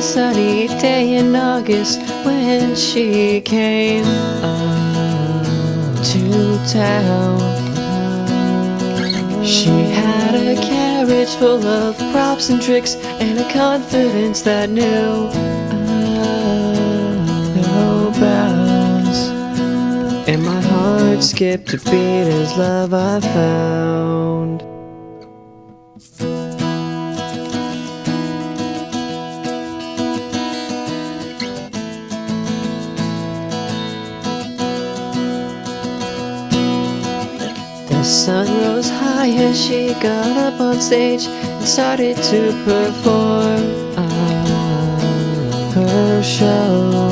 sunny day in August when she came to town. She had a carriage full of props and tricks and a confidence that knew no bounds. And my heart skipped a beat as love I found. The sun rose high as she got up on stage and started to perform her show.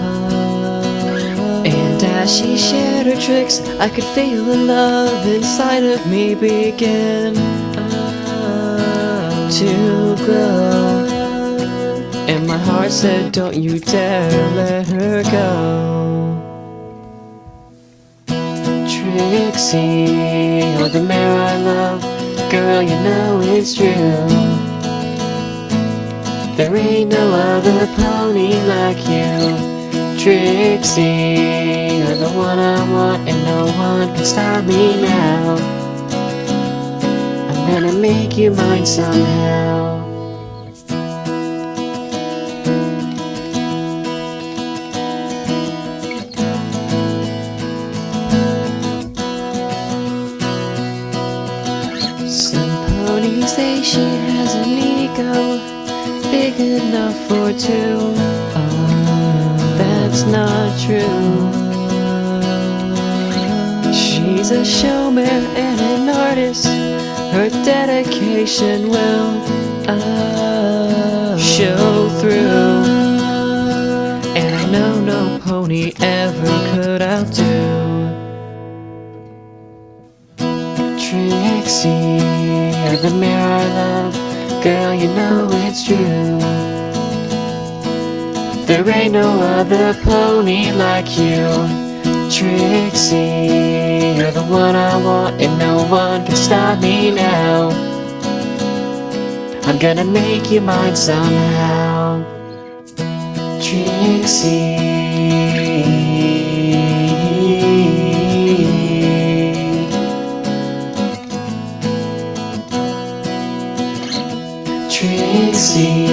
And as she shared her tricks, I could feel the love inside of me begin to grow. And my heart said, don't you dare let her go. Trixie, you're the mare I love. Girl, you know it's true. There ain't no other pony like you. Trixie, you're the one I want, and no one can stop me now. I'm gonna make you mine somehow. Some ponies say she has an ego big enough for two. That's not true. She's a showman and an artist. Her dedication will show through. And I know no pony ever could outdo Trixie, you're the mare I love. Girl, you know it's true. There ain't no other pony like you. Trixie, you're the one I want, and no one can stop me now. I'm gonna make you mine somehow. Trixie, Trixie,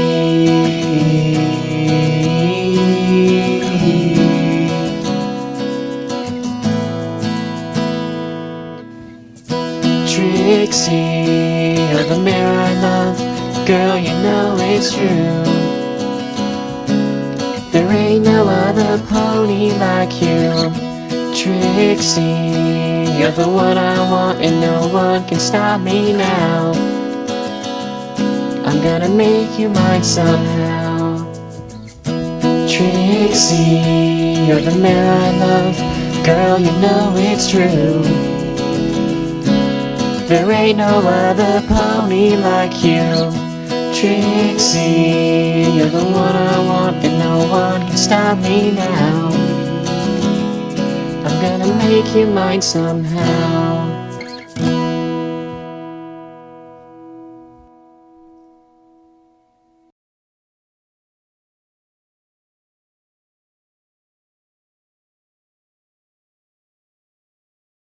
Trixie, you're the mare I love. Girl, you know it's true. There ain't no other pony like you. Trixie, you're the one I want, and no one can stop me now. I'm gonna make you mine somehow. Trixie, you're the mare I love. Girl, you know it's true. There ain't no other pony like you. Trixie, you're the one I want, and no one can stop me now. I'm gonna make you mine somehow.